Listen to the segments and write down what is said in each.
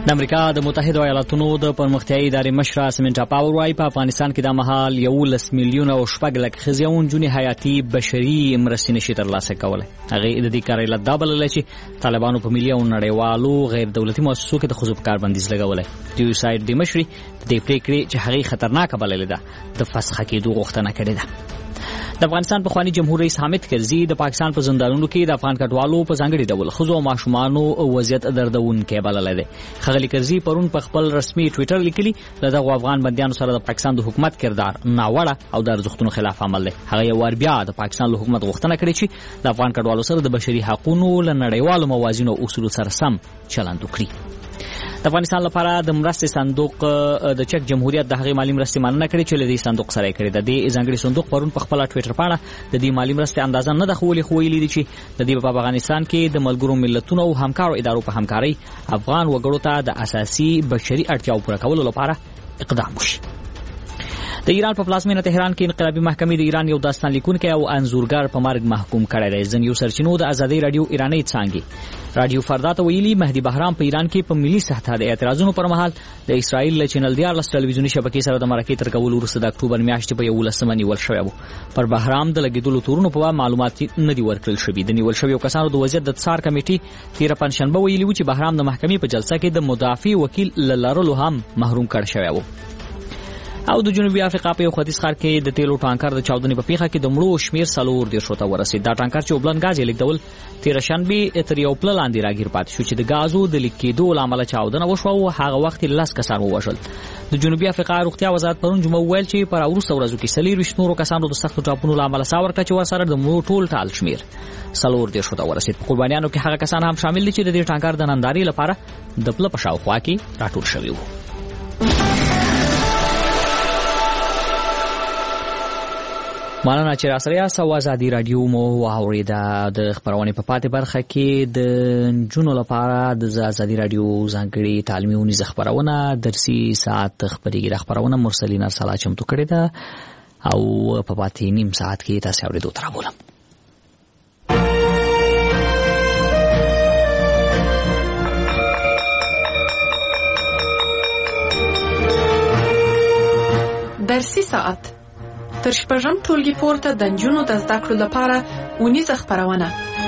د امریکا د متحده ایالاتونو د پرمختیایي ادارې مشره سمنټا پاور وايي په افغانستان کې د مهال 11 میلیونه او 6 لک خزیون جونې حیاتي بشري مرستې نشي ترلاسه کولای. هغه د دې کار علت دا بللې چې طالبانو په ملي او نړیوالو غیر دولتي مؤسسو کې د خصوصي کار بندیز لګولای. د یو سایت د مشري د دې پریکړې چې هغه خطرناک بللې ده د فسخ کېدو غوښتنه کړې ده. د افغانستان پخوانی جمهور رئیس حامد کرزي د پاکستان په زندانونو کې د افغان کډوالو په ځانګړي ډول ښځو او ماشومانو وضعیت دردونکی بللی دی. ښاغلي کرزي پرون په خپل رسمي ټویټر لیکلي له دغو افغان بندیانو سره د پاکستان د حکومت کردار ناوړه او د ارزښتونو خلاف عمل دی. هغه یو وار بیا د پاکستان له حکومت غوښتنه کړې چې د افغان کډوالو سره د بشري حقوقو له نړیوالو موازینو او اصولو سره سم چلند وکړي. د افغانستان لپاره د مرستې صندوق د چک جمهوریت د هغې مالي مرستې مننه کړې چې له دې صندوق سره یې کړې ده. د ځانګړي صندوق پرون په خپله ټویټر پاڼه د دې مالي مرستې اندازه نه ده ښوولې، خو ویلي دي چې د دې په افغانستان کې د ملګرو ملتونو او همکارو ادارو په همکارۍ افغان وګړو ته د اساسي بشري اړتیاو پوره کولو لپاره اقدام وشي. د ایران په پلازمینه تهران کې انقلابي محکمې د ایران یو داستان لیکونکی او انځورګر په مرګ محکوم کړی دی. ځینې سرچینو د ازادۍ رادیو ایرانۍ څانګې رادیو فردا ته ویلي مهدي بهرام په ایران کې په ملي سطحه د اعتراضونو پر مهال د اسرائیل له چینل 14 ټلویزیوني شبکې سره د مرکې تر کولو وروسته د اکتوبر میاشتې په 11 نیول شوی و. پر بهرام د لګیدلو تورونو په معلومات نه دي ورکړل شوي. د نیول شویو کسانو د وضعیت د څار کمیټې تېره پنجشنبه ویلي و چې بهرام د محکمې په جلسه کې د مدافع وکیل له لرلو هم محروم کړ شوی و. او د جنوبي افریقا په یو ختیځ ښار کې د تیلو ټانکر د چاودنې په پیښه کې د مړو شمیر 40 ته ورسید. دا ټانکر چې اوبلن غاز یې لیږدول تېره شنبې تر یو پله لاندې راګیر پاتې شو چې د غازو د لیک کېدو له امله چاودنه وشوه او هغه وخت 10 کسان ووژل. د جنوبي افریقا روغتیا وزارت پرون جمعه ویل چې پر وروسته ورځو کې 24 نورو کسانو د سختو ټاپونو له امله سا ورکړه چې ورسره د مړو ټول ټال شمیر 40 ته ورسید. په قربانیانو کې هغه کسان هم شامل دي چې د دې ټانکر د نندارې لپاره د پله په شاوخوا کې راټول شوي وو. مننه چې راسره یاست. ازادي رادیو مو واورېده. د خپرونې په پاتې برخه کې د نجونو لپاره د ازادي رادیو ځانګړي تعلیمي اونیزه خپرونه درسي ساعت خپرېږي. دا خپرونه مرسلین ارسلا چمتو کړې ده او په پاتې نیم ساعت کې تاسو اورېدو ته راولم. درسي ساعت تر شپږم ټولګي پورته د نجونو د زده کړو لپاره اونیزه خپرونه.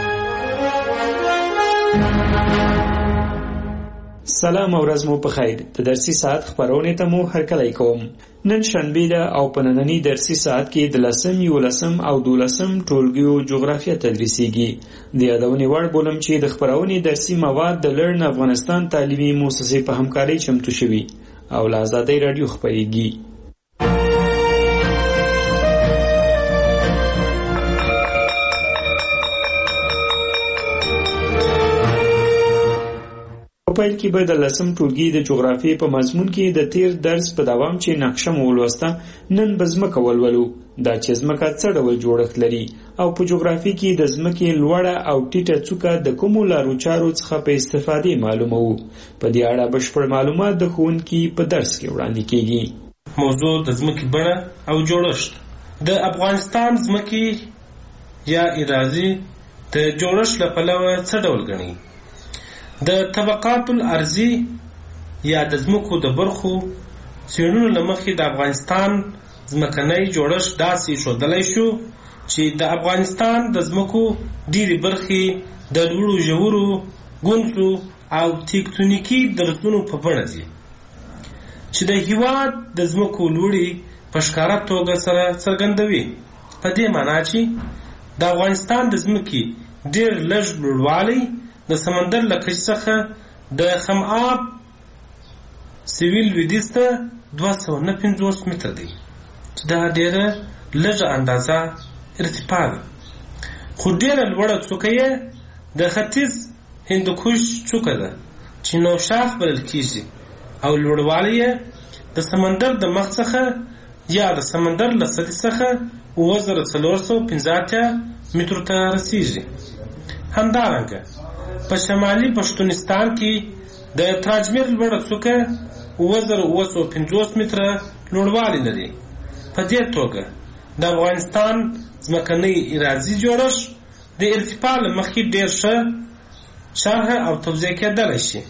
سلام او ورځ مو په خیر. د درسي ساعت خپرونې ته مو هرکلی کوم. نن شنبه ده او په ننني درسي ساعت کې د 10 11 او 12 ټولګیو جغرافیه تدریسیږي. د یادونې وړ بولم چې د خپرونې درسي مواد د لرن افغانستان تعلیمي مؤسسې په همکارۍ چمتو شوي او له ازادۍ رادیو خپرېږي. په پیل کې به د 10 ټولګي د جغرافیې په مضمون کې د تیر درس په دوام چې نقشه مو ولوسته. نن به ځمکه ولولو. دا چې ځمکه څه ډول جوړښت لري او په جغرافیې کې د ځمکې لوړه او ټیټه څوکه د کومو لارو چارو څخه په استفادې معلوموو. په دې اړه بشپړ معلومات د ښوونکي په درس کې وړاندې کیږي. موضوع د ځمکې بڼه او جوړښت. د افغانستان ځمکې یا اراضي د جوړښت له پلوه څه ډول ګڼي؟ د طبقات الارضی یا د ځمکو د برخو څېړنو له مخې د افغانستان ځمکنی جوړښت داسې ښودلی شو چې د افغانستان د ځمکو ډېرې برخې د لوړو ژورو ګونځو او تکتونیکي درزونو په بڼه دي چې د هېواد د ځمکو لوړې په ښکاره توګه سره څرګندوي. په دې معنا چې د افغانستان د ځمکې ډېر لږ لوړوالی د سمندر له کچې څخه د خماب سویل لویدیځ ته 259 متره دی چې دا ډېره لږه اندازه ارتفاع ده. خو ډېره لوړه څوکه یې د ختیځ هندوکش څوکه ده چې نوشاخ بلل کېږي او لوړوالی یې د سمندر د مخ څخه یا د سمندر له سطحې څخه 9415 مترو ته رسیږي. همدارنګه په شمالي پښتونستان کې د تراجمیر لوړه څوکه 9950 متره لوړوالی لري. په دې توګه د افغانستان ځمکنی اراضي جوړښت د ارتفاع له مخې ډېر ښه شرح او توضیح کېدلی شي.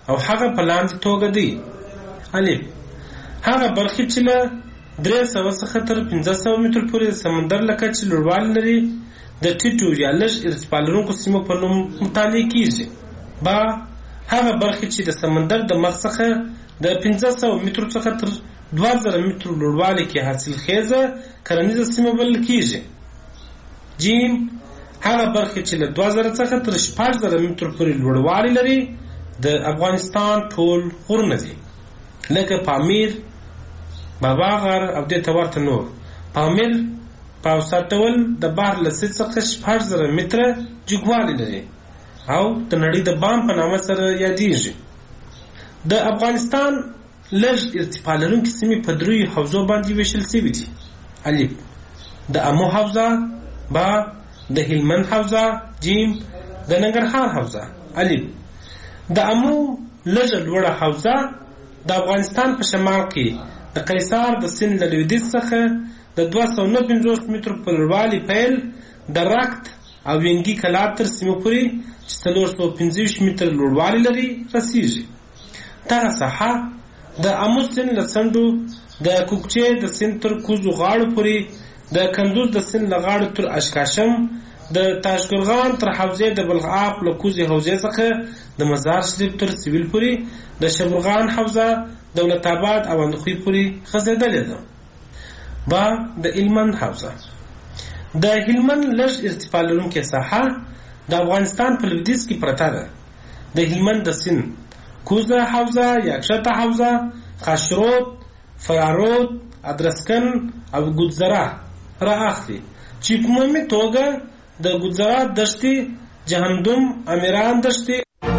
او هغه په لاندې توګه دی: الف هغه برخې چې له 300 څخه تر 1500 متر پورې د سمندر له کچې لوړوالی لري د ټیټو یا لږ ارتفاع لرونکو سیمو په نوم مطالعه کیږي. با هغه برخې چې د سمندر د مخ څخه د 1500 مترو څخه تر 2000 مترو لوړوالي کې حاصلخیزه کرنیزه سیمه بلل کیږي. جیم هغه برخې چې له 2000 څخه تر 6000 مترو پورې لوړوالی لري د افغانستان ټول غرونه دي، لکه پامیر، بابا غر او دې ته ورته نور. پامیر په اوسط ډول د بحر له سطحې څخه 6000 متره جګوالی لري او د نړۍ د بام په نامه سره یادېږي. د افغانستان لږ ارتفاع لرونکي سیمې په 3 حوزو باندې ویشل شوي دي: الف د امو حوزه، با د هلمند حوزه، جیم د ننګرهار حوزه. الف د امو لږه لوړه حوزه د افغانستان په شمال کې د قیصار د سیند له لویدیځ څخه د 259 مترو په لوړوالي پیل د رکت او وینګي کلات تر سیمو پورې چې 425 متر لوړوالی لري رسیږي. دغه ساحه د امو سیند له څنډو د کوکچې د سیند تر کوزو غاړو پورې، د کندوز د سیند له غاړو تر اشکاشم، د تاشقرغان تر حوزې د بلخاب له کوزې حوزې څخه د مزار شریف تر سویل پورې، د شبرغان حوزه دولت آباد او اندخوی پورې غځېدلې ده. با د هلمند حوزه د هلمند لږ ارتفاع لرونکې ساحه د افغانستان په لویدیځ کې پرته ده. د هلمند د سیند کوزه حوزه، یکشته حوزه، خاشرود، فرارود، ادرسکن او ګودزره را اخلي، چې په عمومي توګه د ګودزره دښتې، جهنم، امیران دښتې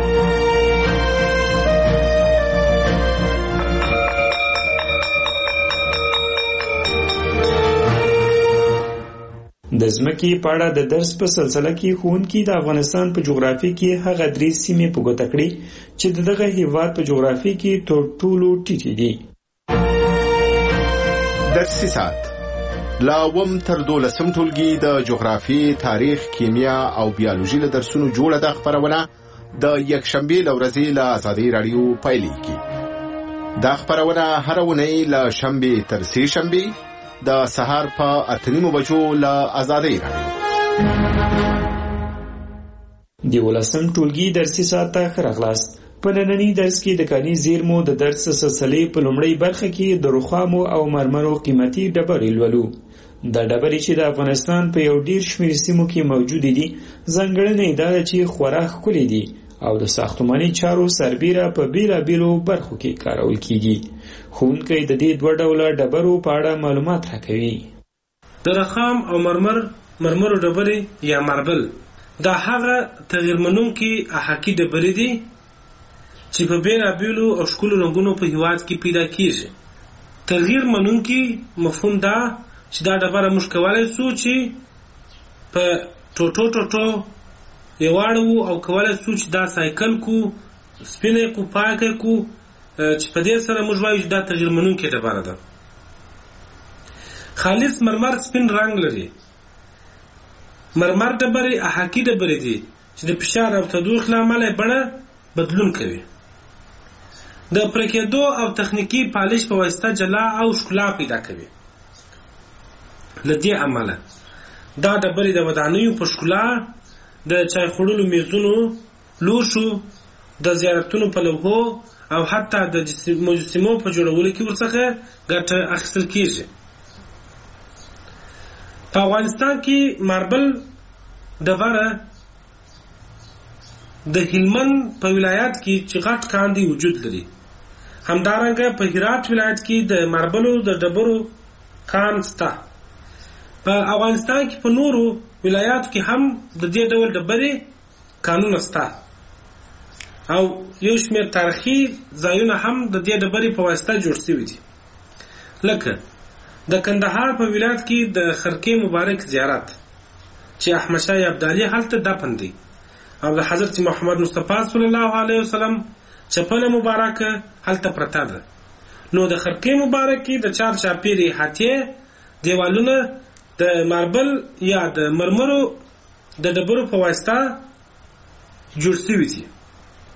د ځمکې په اړه د درس په سلسله کې ښوونکي د افغانستان په جغرافیه کې هغه 3 سیمې په ګوته کړې چې دغه هیواد په جغرافیه کې تر ټولو ټیټې دي. درسي ساعت لا وم تر 12 ټولګي د جغرافي، تاریخ، کیمیا او بیولوژي له درسونو جوړه د خبرونه د یکشنبه لورځي له آزادي رادیو پایلیږي. دا خبرونه هر ونې له شنبه تر سه شنبه د سهار په 8:30 بجو له آزادي رادیو. دی ولسم ټولګي درسي ساعت ته خراغلاست. په نننی درس کې د کاني زیرمو د درس سلسلې په لومړۍ برخه کې د رخامو او مرمرو قیمتي ډبرې لولو. د ډبرې چې د افغانستان په یو ډیر شمېر سیمو کې موجود دي ځانګړنې دا ده چې خورا ښکلي دي او د ساختماني چارو سربیره په بیلابیلو برخو کې کارول کیږي. ښوونکی د دې 2 ډوله ډبرو په اړه معلومات راکوي. د رخام او مرمرو ډبرې یا ماربل دا هغه تغیر منونکي احاقي ډبرې دي چې په بیلابیلو او ښکلو رنګونو په هیواد کې پیدا کیږي. تغیر منونکي مفهوم دا چې دا ډبره موږ کولی شو چې په ټوټو یواړو او کولی شو چې دا سایکل کو، سپینه کو، پاکه کو، چې په دې سره موږ وایو چې دا تغیر منونکې ډبره ده. خالص مرمر سپین رنګ لري. مرمر ډبرې احاقي ډبرې دي چې د فشار او تودوخې له امله بڼه بدلون کوي. د پرکېدو او تخنیکي پالش په واسطه جلا او ښکلا پیدا کوي. له دې امله دا ډبرې د ودانیو په ښکلا، د چای خوړلو میزونو، لوښو، د زیارتونو په لوحو او حتی د مجسمو په جوړولو کې ورڅخه ګټه اخیستل کیږي. په افغانستان کې ماربل ډبره د هلمند په ولایت کې چې غټ کاندي وجود لري. همدارنګه په هرات ولایت کې د ماربلو د ډبرو کان شته. په افغانستان کې په نورو ولایاتو کې هم د دې ډول ډبرې کانونه شته او یو شمېر تاریخي ځایونه هم د دې ډبرې په واسطه جوړ شوي دي. لکه د کندهار په ولایت کې د خرقې مبارک زیارت چې احمد شاه ابدالي هلته دفن دی او د حضرت محمد مصطفی صلی الله علیه وسلم چپنه مبارکه هلته پرته ده. نو د خرقې مبارک کې د چار چاپیرې احاطې دیوالونه د ماربل یا د مرمرو د ډبرو په واسطه جوړ شوي دي.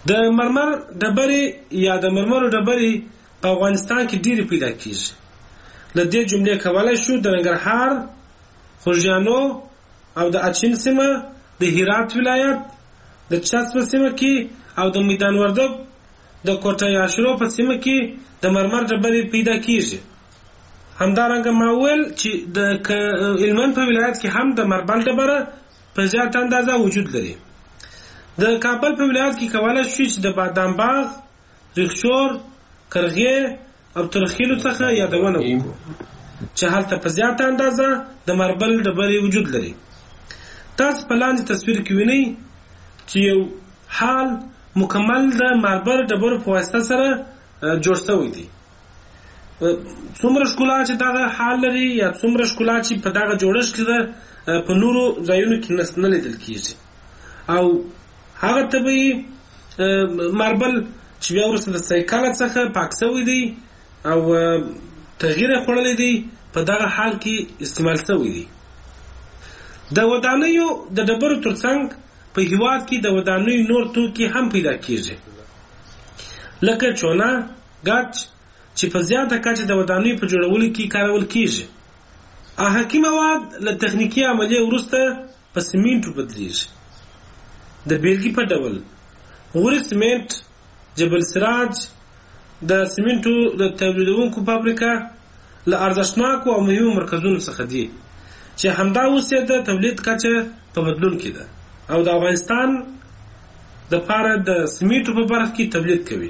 د مرمر ډبرې یا د مرمرو ډبرې په افغانستان کې ډېرې پیدا کیږي. له دې جملې کولای شو د ننګرهار، خوږیانو او د اچین سیمه، د هرات ولایت، د چسب سیمه کې او د میدان وردګ د کوټه یاشرو په سیمه کې د مرمر ډبرې پیدا کیږي. همدارنګه ما ویل چې د هلمند په ولایت کې هم د مربل ډبره په زیاته اندازه وجود لري. د کابل په ولایت کې کولای شو چې د بادام باغ، ریخشور، کرغې او ترخیلو څخه یادونه وکړو چې هلته په زیاته اندازه د مربل ډبرې وجود لري. تاسو په لاندې تصویر کې وینئ چې یو حال مکمل د مربل ډبرو په واسطه سره جوړ شوی دی. څومره ښکلا چې دغه حال لري یا څومره ښکلا چې په دغه جوړښت کې ده په نورو ځایونو کې نه لیدل کېږي. او هغه طبیعي مربل چې بیا وروسته د سایکل څخه پاک شوی دی او تغییر یې خوړلی دی په دغه حال کې استعمال شوی دی. د ودانیو د ډبرو ترڅنګ په هېواد کې د ودانیو نور توکي هم پیدا کېږي لکه چونه، ګچ چې په زیاته کچه د ودانیو په جوړولو کې کارول کېږي. احاقي مواد له تخنیکي عملیې وروسته په سیمنټو بدلیږي. د بیلګې په ډول غوري سیمنټ، جبل سراج د سیمنټو د تولیدونکو فابریکه له ارزښتناکو او مهمو مرکزونو څخه دي چې همدا اوس یې د تولید کچه په بدلون کې ده او د افغانستان د پاره د سیمنټو په برخه کې تولید کوي.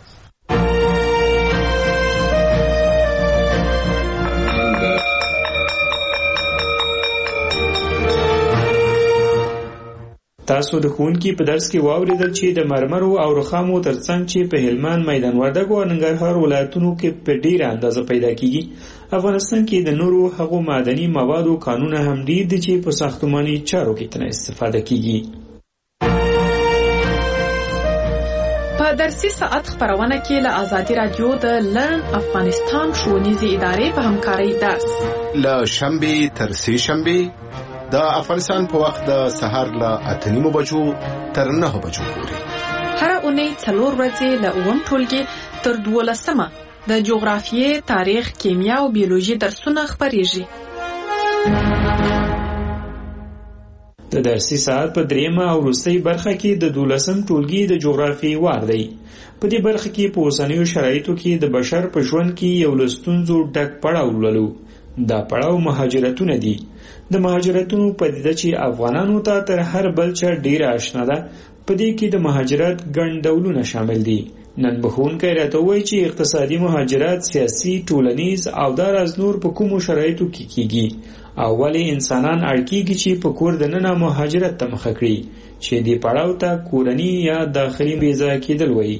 تاسو د ښوونکي په درس کې واورېدل چې د مرمرو او رخامو ترڅنګ چې په هلمند، میدان وردګ او ننګرهار ولایتونو کې په ډېره اندازه پیدا کیږي، افغانستان کې د نورو هغو معدني موادو کانونه هم ډېر دي چې په ساختماني چارو کې ترې استفاده کیږي. په درسي ساعت خبرونه کې له ازادي رادیو د لرن افغانستان ښوونیزې ادارې په همکارۍ درس له شنبې تر سې شنبې د افغانستان په وخت د سهار له 8:30 بجو تر 9 بجو پورې. هر اونۍ 4 ورځې له 1 ټولګي تر 12 د جغرافیې، تاریخ، کیمیا او بیولوژي درسونه خبرېږي. د درسي ساعت په دریمه او وروستۍ برخه کې د 12 ټولګي د جغرافیې وار دی. په دې برخه کې په اوسنیو شرایطو کې د بشر په ژوند کې یو له ستونزو ډک پړاو لولو. دا پړاو مهاجرتونه دي. د مهاجرتونو پدیده چې افغانانو ته تر هر بل چا ډیره آشنا ده. په دې کې د مهاجرت ګڼ ډولونه شامل دي. نن به ښوونکی راته وایي چې اقتصادي مهاجرت، سیاسي، ټولنیز او داراز نور په کومو شرایطو کې کیږي او ولې انسانان اړ کیږي چې په کور دننه مهاجرت ته مخه کړي چې دې پړاو ته کورني یا داخلي ویزا کېدل وایي.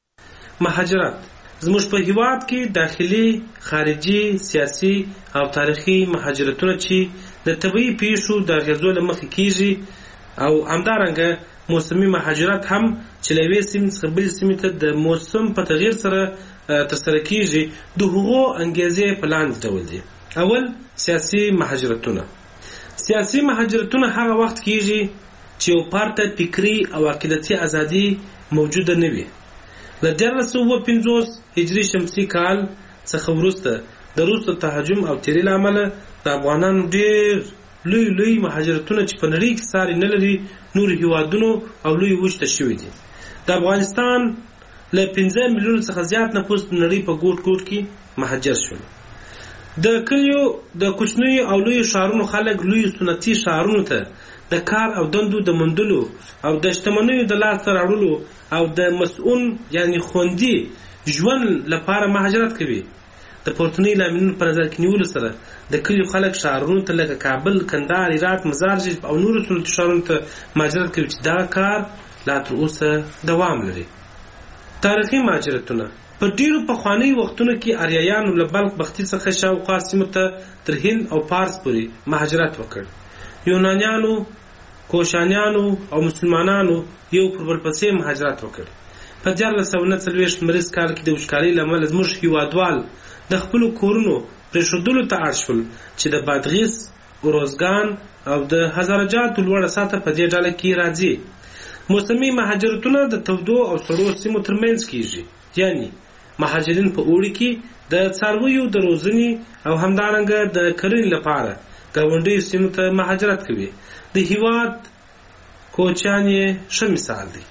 مهاجرت زموږ په هیواد کې داخلي، خارجي، سیاسي او تاریخي مهاجرتونه چې د طبیعي پیښو د اغېزو له مخې کیږي او همدارنګه موسمي مهاجرت هم چې له یوې سیمې څخه بلې سیمې ته د موسم په تغییر سره ترسره کیږي. د هغو انګیزې په لاندې ډول دي. اول، سیاسي مهاجرتونه. سیاسي مهاجرتونه هغه وخت کیږي چې یو فرد ته فکري او عقیدتي ازادي موجوده نه وي. له 1950 هجري شمسي کال څخه وروسته د روسو تهاجم او تیري له امله د افغانانو ډېر لوی مهاجرتونه چې په نړۍ کې ساري نه لري نورو هیوادونو او لوی وچ ته شوي دي. د افغانستان له 15 میلیونو څخه زیات نفوس د نړۍ په ګوټ ګوټ کې مهاجر شول. د کلیو د کوچنیو او لوی ښارونو خلک لوی سنتي ښارونو ته د کار او دندو د موندلو او د شتمنیو د لاسته راوړلو او د مسؤل یعنی خوندي ژوند لپاره مهاجرت کوي. د پورتنۍ لاملونو په نظر کې نیولو سره د کلیو خلک ښارونو ته لکه کابل، کندهار، هرات، مزار او نورو سنتي ښارونو ته مهاجرت کوي چې دا کار لا تر اوسه دوام لري. تاریخي مهاجرتونه په ډیرو پخوانیو وختونو کې آریایانو له بلخ بختي څخه شاوخوا سیمو ته تر هند او پارس پورې مهاجرت وکړ. یونانیانو، کوشانیانو او مسلمانانو یو پر بل پسې مهاجرت وکړ. په 1449 مریض کال کې د وچکالۍ له امله زموږ هیوادوال د خپلو کورونو پرېښودلو ته اړ شول چې د بادغیس، اروزګان او د هزارجاتو لوړه سطحه په دې ډله کې راځي. موسمي مهاجرتونه د تودو او سړو سیمو ترمنځ کیږي، یعنی مهاجرین په اوړي کې د څارویو د روزنې او همدارنګه د کرنې لپاره ګاونډیو سیمو ته مهاجرت کوي. د هیواد کوچیان یې ښه مثال دی.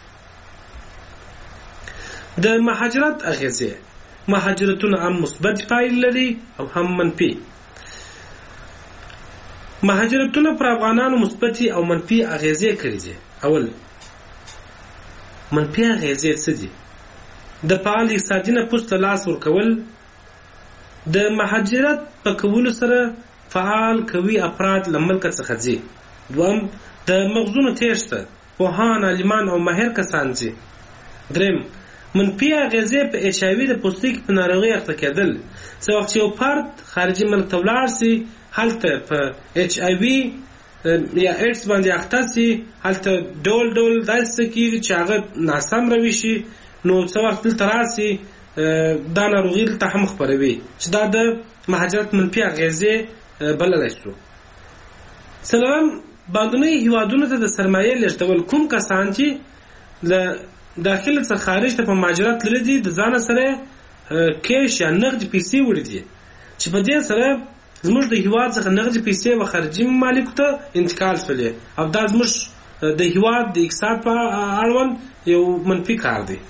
د مهاجرت اغیزې: مهاجرتونه هم مثبت پایلې لري او هم منفي. مهاجرتونه پر افغانانو مثبتې او منفي اغیزې کړي دي. اول منفي اغیزې څه دي؟ د فعال اقتصادي نفوذ ته لاس ورکول. د مهاجرت په کولو سره فعال قوي افراد له ملکه څخه ځي. دوم د مغزونو تېښته، پوهان، عالمان او ماهر کسان ځي. دریم منفي اغیزې په اچ آی وي د پوستکي په ناروغۍ اخته کېدل. څه وخت چې یو فرد خارجي ملک ته ولاړ سي، هلته په اچ آی وي یا ایډز باندې اخته سي، هلته ډول ډول داسې څه کېږي چې هغه ناسم روي شي، نو څه وخت دلته راسي دا ناروغي دلته هم خپروي، چې دا د مهاجرت منفي اغیزې بللی شو. څلورم بهرنیو هیوادونو ته د سرمایې لېږدول. کوم کسان چې له داخله څخه خارج ته په مهاجرت لري دي، د ځانه سره کیش یا نغدي پیسې وړي دي، چې په دې سره زموږ د هیواد څخه نغدي پیسې و خارجي ممالکو ته انتقال شولې، او دا زموږ د هیواد د اقتصاد په اړوند یو منفي کار دی.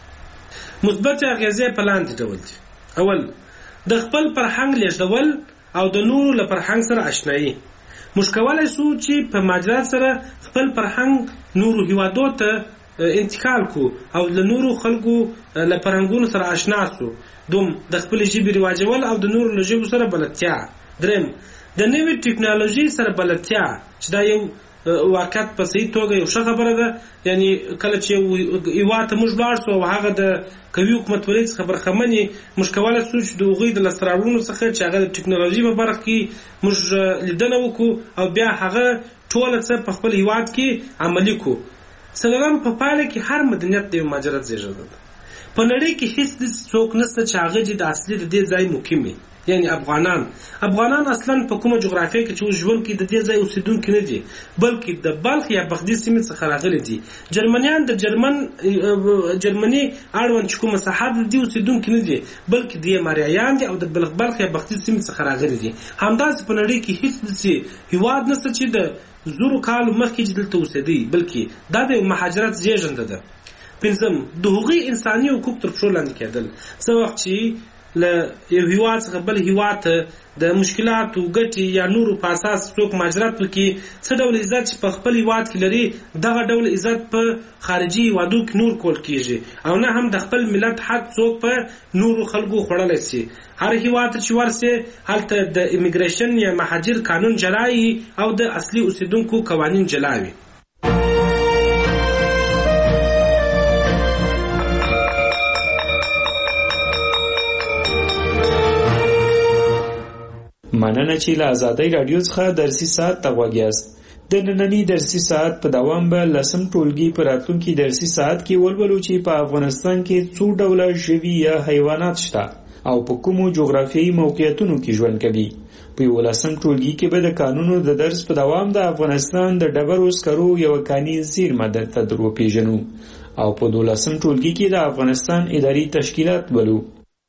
مثبت اغیزې په لاندې ډول دي. اول د خپل فرهنګ لېږدول او د نورو له فرهنګ سره آشنایي. موږ کولی شو چې په مهاجرت سره خپل فرهنګ نورو هیوادو ته انتقال کو او له نورو خلکو له فرهنګونو سره آشنا شو. دوم د خپل ژبې رواجول او د نورو له ژبو سره بلدتیا. دریم د نوې ټکنالوژي سره بلدتیا، چې دا یو واقعیت په صحیح توګه یو ښه خبره ده. یعنی کله چې هیواد ته موږ لاړ شو او هغه د قوي حکومتولۍ څخه برخمن یې، موږ کولی شو چې د هغوی د لاسته راوړنو څخه چې هغه د ټکنالوژي په برخه کې موږ لیدنه وکړو او بیا هغه ټوله څه په خپل هیواد کې عملي کړو. څلورم په پایله کې هر مدنیت د یو مهاجرت زېږنده ده. په نړۍ کې هیڅ څوک نشته چې هغه د اصلي د دې ځای مقیم وي. یعنی افغانان اصلا په کومه جغرافیه کې چې ژوند کې د دې ځای اوسیدونکي نه دي، بلکې د بلخ یا بغدادي سیمې څخه راغلي دي. جرمنیان د جرمني اړوند چې کومه ساحه د دې اوسیدونکي نه دي، بلکې د مریایان دي او د بلخ یا بغدادي سیمې څخه راغلي دي. همداسې په نړۍ کې هیڅ داسې هیواد نشته چې د زرو کالو مخکې چې دلته اوسېدی، بلکې دا د مهاجرت زېږنده ده. پنځم د هغوی انساني حقوق تر پښو لاندې کېدل. څه وخت چې له یو هیواد څخه بل هیواد ته د مشکلاتو، ګټې یا نورو په اساس څوک مهاجرت وکړي، څه ډول عزت چې په خپل هیواد کې لري، دغه ډول عزت په خارجي هیوادو کې نور کول کېږي، او نه هم د خپل ملت حق څوک په نورو خلکو خوړلی شي. هر هیواد چې ورسې هلته د امیګریشن یا مهاجر قانون جلا وي او د اصلي اوسیدونکو قوانین جلا وي. مننه چې له ازادۍ راډیو څخه درسي ساعت ته غوږ یاست. د ننني درسي ساعت په دوام به 10م ټولګي په راتلونکي درسي ساعت کې ولولو چې په افغانستان کې څو ډوله ژوي یا حیوانات شته او په کومو جغرافیایي موقعیتونو کې ژوند کوي. په 11م ټولګي کې به د قانونو د درس په دوام د افغانستان د ډبرو سکرو یو کاني زیرمه درته وپېژنو او په 12م ټولګي کې د افغانستان اداري تشکیلات ولو.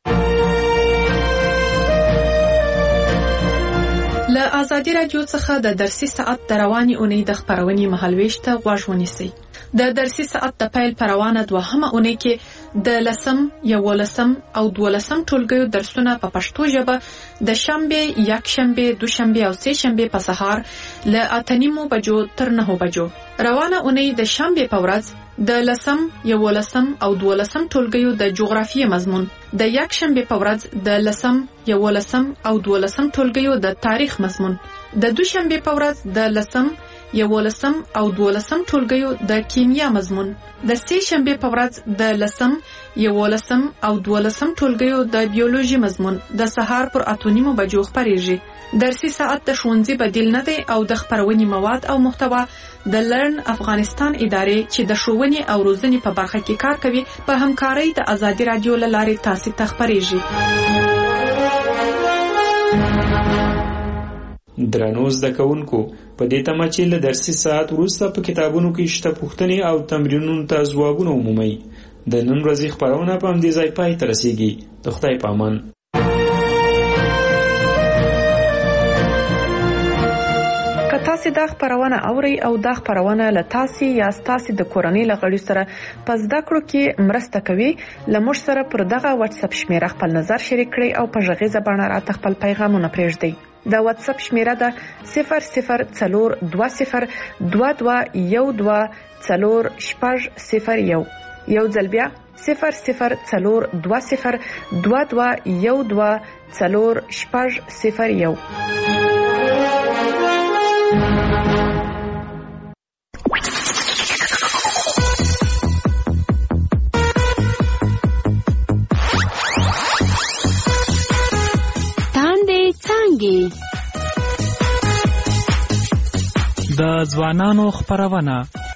له ازادي راډیو څخه د درسي ساعت د رواني اونۍ د خپرونې مهالويش ته غوږ ونیسئ. د درسي ساعت د پیل پر روانه 2مه اونۍ کې د 10م، 11م او 12م ټولګیو درسونه په پښتو ژبه د شنبه، یکشنبه، دوشنبه او سهشنبه په سهار له 8:30 بجو تر 9 بجو. روانه اونۍ د شنبه په ورځ د 10م، 11م او 12م ټولګیو د جغرافیې مضمون، د یکشنبه په ورځ د 10م، 11م او 12م ټولګیو د تاریخ مضمون، د دوشنبه په ورځ د 10م، 11م او 12م ټولګیو د کیمیا مضمون، د سهشنبه په ورځ د 10م، 11م او 12م ټولګیو د بیولوژي مضمون د سهار پر 8:30 بجو خپریږي. درسي ساعت د ښوونځي بدیل نه دی او د خپرونې مواد او محتوا د لرن افغانستان ادارې چې د ښوونې او روزنې په برخه کې کار کوي په همکارۍ د ازادي راډیو له لارې تاسو ته خپریږي. درنو زده کوونکو په دې تمه چې له درسي ساعت وروسته په کتابونو کې شته پوښتنې او تمرینونو ته ځوابونه ومومئ. د نن ورځې خپرونه په همدې ځای پای ته رسیږي. د خدای په امان. تاسو دا خبرونه اوري او دا خبرونه له تاسو یا تاسو د کورنۍ لغړی سره پس دا کړو کې مرسته کوي. لمر سره پر دغه واتس اپ شمیره خپل نظر شریک کړئ او په ژغې زبانه راته خپل پیغامونه پرېږدئ. دا واتس اپ شمیره ده 004212124001. یو ځل بیا 004212124001. د ځوانانو خبرونه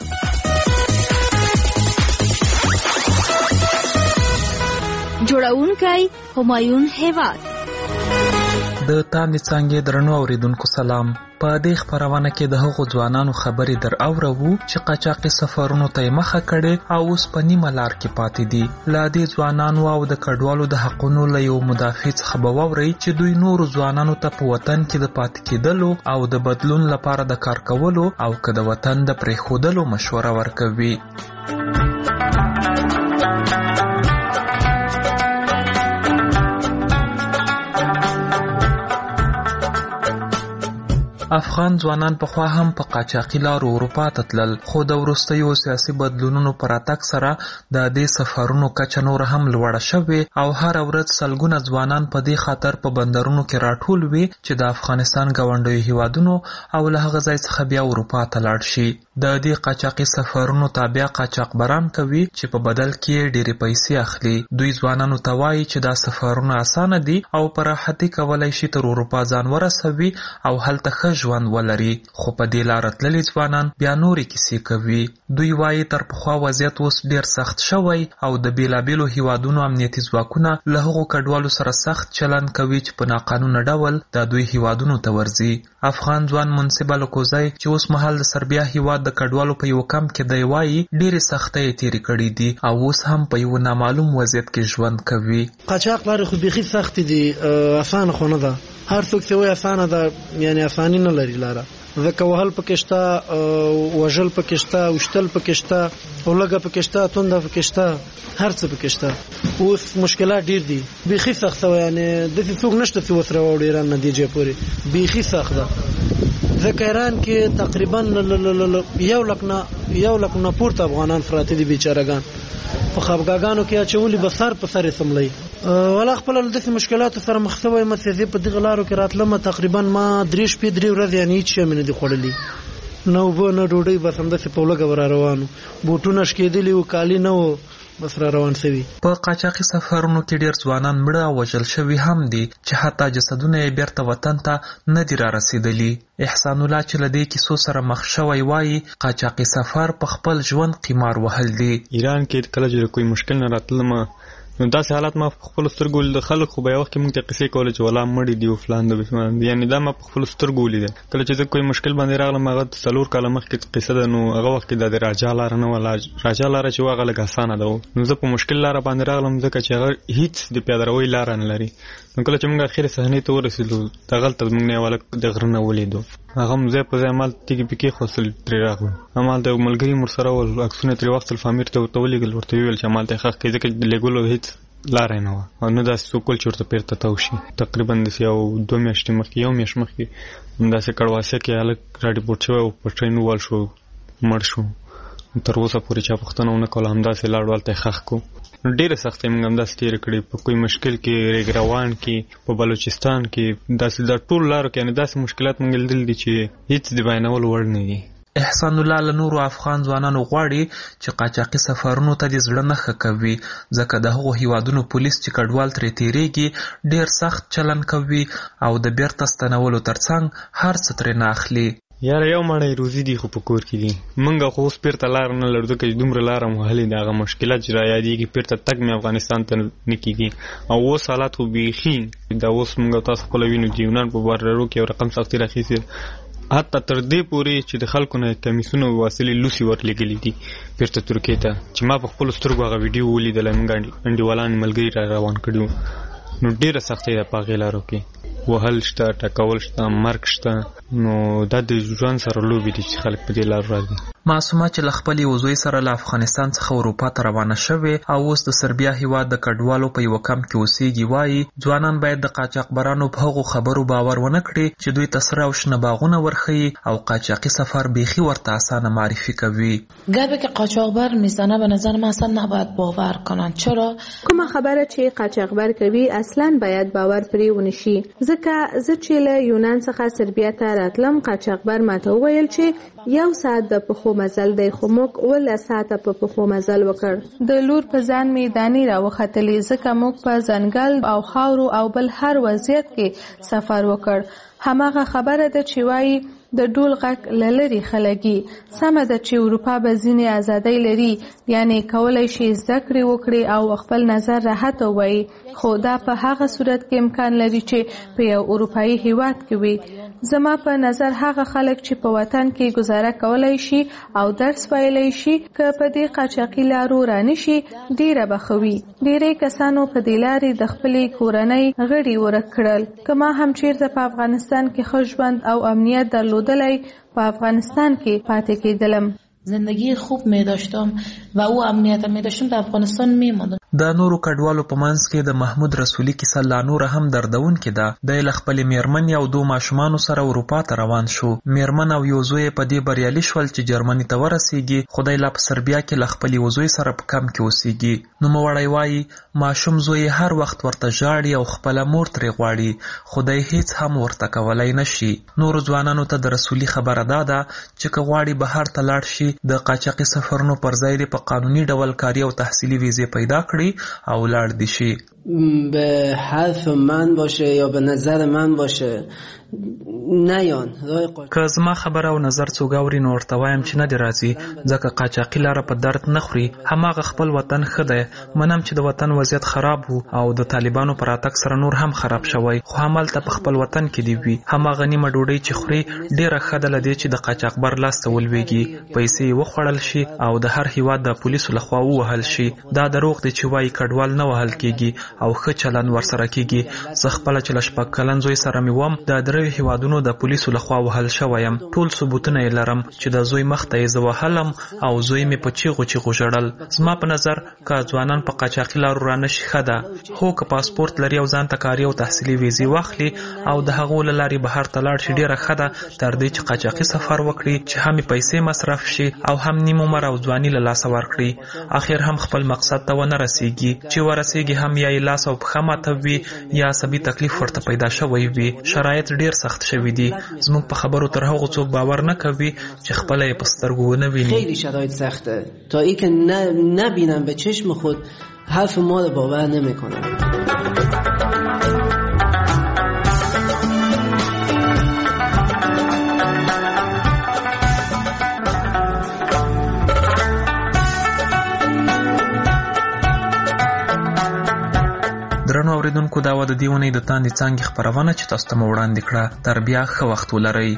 جوړونکی همایون هیواد. د تاندې څانګې درنو اوریدونکو سلام. په دې خبرونه کې د هغو ځوانانو خبرې در اورو چې قاچاقي سفرونو ته مخه کړي او اوس په نیمه لار کې پاتې دي. لا دې ځوانانو او د کډوالو د حقونو له یو مدافع څخه به واوري چې دوی نورو ځوانانو ته په وطن کې د پاتې کېدلو او د بدلون لپاره د کار کولو او که د وطن د پرېښودلو مشوره ورکوي. افغان ځوانان پخوا هم په قاچاقي لارو اروپا ته تلل، خو د وروستیو سیاسي بدلونونو پر راتګ سره د دې سفرونو کچه نور هم لوړه شوې او هر ورځ سلګونه ځوانان په دې خاطر په بندرونو کې راټول وي چې د افغانستان ګاونډیو هیوادونو او له هغه ځای څخه بیا اروپا ته لاړ شي. د دې قاچاقي سفرونو تابع قاچاقبران کوي چې په بدل کې ډېرې پیسې اخلي. دوی ځوانانو ته وایي چې دا سفرونه اسانه دي او په راحتي کولای شي تر اروپا ځان ورسوي او هلته ښه ژوند ولري. خو په دې لاره تللي ځوانان بیا نورې کیسې کوي. دوی وایي تر پخوا وضعیت اوس ډېر سخت شوی او د بیلابیلو هیوادونو امنیتي ځواکونه له هغو کډوالو سره سخت چلند کوي چې په ناقانونه ډول د دوی هیوادونو ته ورځي. افغان ځوان منصب الکوزی چې اوس مهال د سربیا هیواد د کډوالو په یو کمپ کې دی وایي ډېرې سختۍ تېرې کړې دي او اوس هم په یو نامعلوم وضعیت کې ژوند کوي. قاچاق لارې خو بیخي سختې دي، اسانه خو نه ده. هر څوک چې وایي اسانه ده، یعنی اساني نه لري لاره. ځکه وهل پکې شته، وژل پکې شته، وشتل پکې شته، اولګه پکې شته، تونده پکې شته، هر څه پکې شته. اوس مشکلات ډېر دي، بیخي سخت وي. یعنی داسې څوک نشته چې وسره وړي ایران نتیجه پورې بیخي سخت ده. ځکه ایران کې تقریبا 1 لک نه پورته افغانان پراته دي بیچارهګان. په خپګاګانو کې اچولي به سر په سر سملي. ولا خپل د مشکلاتو سره مخ شوی مته په دغه لارو کې راتلم. تقریبا ما 3 ورځې یعنی هیڅ شي نه دي خوړلي، نو به نه ډوډۍ بس هم د په لګه ور روانو، بوټونه شکېدلی او کالی نه و، بس را روان شوی. په قاچاقي سفرونو کې ډېر ځوانان مړه او وژل شوي هم دي چې حتی جسدونه یې بیرته وطن ته نه دي را رسېدلي. احسان الله چې له دې کیسو سره مخ شوی وایي قاچاقي سفر په خپل ژوند قمار وهل دي. ایران کې کله چې کوئی مشکل نه راتلم نو داسې حالات ما په خپل سترګو د خلک خو به یو وخت کې موږ ته قصې کولې چې ولا مړي دي او فلان د بسمان، یعنی دا ما په خپل سترګو ولیدل. کله چې زه کوئی مشکل باندې راغلم هغه 4 کاله مخکې قصه ده، نو هغه وخت کې د راجا لاره نه ولا راجا لاره چې هغه لږ اسانه ده. نو زه په مشکل لاره باندې راغلم ځکه چې هغه هیڅ د پیادهروي لاره نه لري. نو کله چې موږ اخر صحنې ته ورسېدو دغلته موږ نه ولک د غره نه ولیدو، هغه مزه په ځای مال تیګي پکې خوصل تر راغلو. امال د ملګری مرسره ول عکسونه تر وخت الفامیر ته ورتولېګل ورته ویل چې مال ته حق کې ځکه لګولو هیڅ لاره نه و او نه داسې سکول چې ورته پیرته توشي. تقریبا د یو 2 میاشتې مخکې یو میاشت مخکې همداسې کړواسه کې هلک راډیپورټ شوی او په ټرین ووال شو، مړ شو. تر اوسه پورې چا پوښتنه ونه کوله، همداسې لاړ هلته یې ښخ کړو. ډېرې سختۍ موږ همداسې تېرې کړې په کوئی مشکل کې، ریګروان کې، په بلوچستان کې، داسې د ټول لارو کې یعنې داسې مشکلات موږ لیدل دي چې هېڅ د بیانولو وړ نه دي. احسان الله له نورو افغان ځوانانو غواړي چې قاچاقي سفرونو ته د زړه نه ښه کوي، ځکه د هغو هیوادونو پولیس چې کډوال ترې تېرېږي ډېر سخت چلند کوي او د بیرته ستنولو ترڅنګ هر څه ترې نه اخلي. یاره یو مړی روزي دي خو په کور کې دي. موږ خو اوس بیرته لار نه لرو ځکه چې دومره لاره مو وهلې د هغه مشکلات چې رایادېږي بیرته تګ مې افغانستان ته نه کېږي. او اوس حالات خو بیخي دا اوس موږ تاسو خپله وینو چې یونان په بارډرو کې یو رقم سختي راخیستې، حتی تر دې پورې چې د خلکو نه کمیسونو وسیلې لوسي ورلېږلي دي بیرته ترکیې ته، چې ما په خپلو سترګو هغه ویډیو ولیدله. موږ انډیوالان ملګري را روان کړي وو، نو ډېره سختۍ ده په هغې لارو کې. وهل شته، ټکول شته، مرګ شته. نو دا د ژوند سره لوبې دي چې خلک په دې لارو راځي. معصومه چې له خپلې وزوی سره له افغانستان څخه اروپا ته روانه شوې او اوس د سربیا هیواد د کډوالو په یوه کمپ کې اوسېږي، وایي ځوانان باید د قاچاقبرانو په هغو خبرو باور ونه کړي چې دوی ته سره او شنه باغونه ورښیي او قاچاقي سفر بیخي ورته اسانه معرفی کوي. گپی که قاچاقبر میزنه به نظر من اصلا نباید باور کنن. چرا؟ کومه خبره چې قاچاقبر کوي اصلا باید باور پرې ونشي. ځکه زه چې له یونان څخه سربیا ته راتلم، قاچاقبر ماته وویل چې یو ساعت د پخو مزل دی، خو موږ 12 ساعته په پخو مزل وکړ. د لور په ځان مې دانې راوختلې ځکه موږ په ځنګل او خاورو او بل هر وضعیت کې سفر وکړ. هماغه خبره ده چې وایي د ډول غږ لری خلګي. سمه ده چې اروپا به ځینې ازادۍ لري، یعنی کولای شي زده کړې وکړي او خپل نظر راحت ووایي، خو دا په هغه صورت کې امکان لري چې په یو اروپایي هیواد کې وي. زما په نظر هغه خلک چې په وطن کې گزاره کولای شي او درس ویلی شي که په دې قاچاقي لارو رانشي ډیره بخوي. ډیری کسانو په دې لارې د خپلې کورنۍ غړي ورک کړل. که ما هم چیرته په افغانستان کې ښه ژوند او امنیت درلودلی، په افغانستان کې پاتې کېدلم. زندگی خوب می داشتم و او امنیت می داشتم در افغانستان می ماندم. د نورو کډوالو په منځ کې د محمود رسولي کیسه لا نور هم دردونکې ده. د له خپلې میرمنې او 2 ماشومانو سره اروپا ته روان شو. میرمن او یو زوی په دې بریالي شول چې جرمني ته ورسیږي. خدای لا په سربیا کې له خپلې وزوی سره په کم کې اوسیږي. نوموړی وایي ماشوم زوی هر وخت ورته ژاړي او خپله مور ترې غواړي، خدای هیڅ هم ورته کولی نشي. نورو ځوانانو ته د رسولي خبره دا ده چې که غواړي بهر ته لاړ شي، د قاچاقي سفرونو پر ځای دې په قانوني ډول کاري او تحصیلي ویزې پیدا کړي او لاړ دي شي. به حرف من باشه یا به نظر من باشه نیان. که زما خبره او نظر څوک اوري نو ورته وایم چې نه دی راځي، ځکه قاچاقي لاره په درد نه خوري. هماغه خپل وطن ښه دی. منم چې د وطن وضعیت خراب وو او د طالبانو پر راتګ سره نور هم خراب شوی، خو همالته په خپل وطن کې دی وي. هماغه نیمه ډوډۍ چې خوري ډیره ښه ده له دې چې د قاچاقبر لاس ته ولویږي، پیسې یې وخوړل شي او د هر هیواد د پولیسو لخوا ووهل شي. دا دروغ دی چې وایي کډوال نه وهل کېږي او ښه چلند ورسره کېږي. زه خپله چې له 6 کلن زوی سره مې وم د 3 هیوادونو د پولیسو لخوا وهل شویم. ټول ثبوتونه یې لرم چې د زوی مخ ته یې زه وهلم او زوی مې په چیغو چیغو ژړل. زما په نظر که ځوانان په قاچاقي لارو رانشي ښه ده. هو که پاسپورت لري او ځان ته کاري او تحصیلي ویزې واخلي او د هغو له لارې بهر ته لاړ شي ډېره ښه ده، تر دې چې قاچاقي سفر وکړي چې هم پیسې مصرف شي او هم نیم عمر او ځواني له لاسه ورکړي. اخر هم خپل مقصد ته ونه رسیږي. چې ورسیږي هم یا یې لاس او پښه ماته وي یا عصبي تکلیف ورته پیدا شوی وي. شرایط ډېر سخت شوي دي. زموږ په خبرو تر هغو څوک باور نه کوي چې خپله یې په سترګو ونه ویني. خیلی شرایط سخته تا ای که نبینم به چشم خود حرف ما رو باور نمیکنم. درنو اوریدونکو، دا و د دې اونۍ د تاندې څانګې خپرونه چې تاسو ته مو وړاندې کړه. تر بیا ښه وخت ولرئ.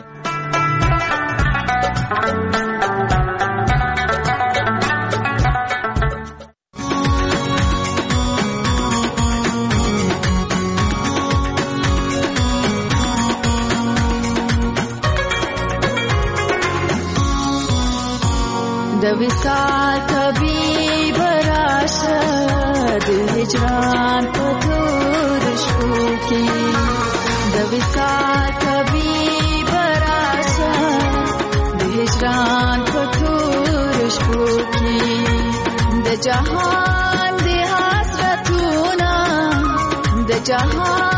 د وصال طبیب راشه د هجران په تور شپو کې، د وصال طبیب راشه د هجران په تور شپو کې، د جهان د حسرتونه د جهان